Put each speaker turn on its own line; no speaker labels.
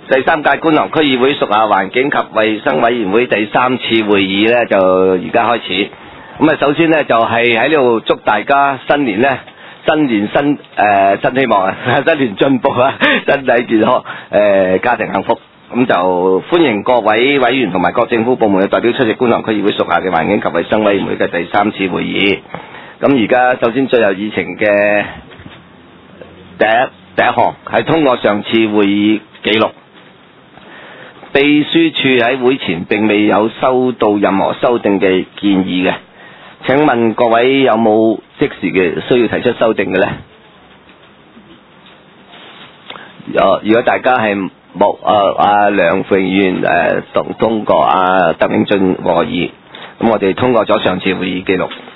第三屆觀塘區議會屬下環境及衛生委員會第3次會議呢，就而家開始。咁啊，首先呢，就係喺呢度祝大家新年呢，新希望啊，新年進步啊，身體健康，家庭幸福。咁就歡迎各位委員同埋各政府部門嘅代表出席觀塘區議會屬下嘅環境及衛生委員會嘅第3次會議。咁而家首先最有議程嘅第一項係通過上次會議記錄。秘書處喺會前並未有收到任何修訂嘅建議嘅，請問各位有冇即時嘅需要提出修訂嘅呢？如果大家係冇梁鳳議員通過，德永俊和議，咁我哋通過咗上次會議記錄。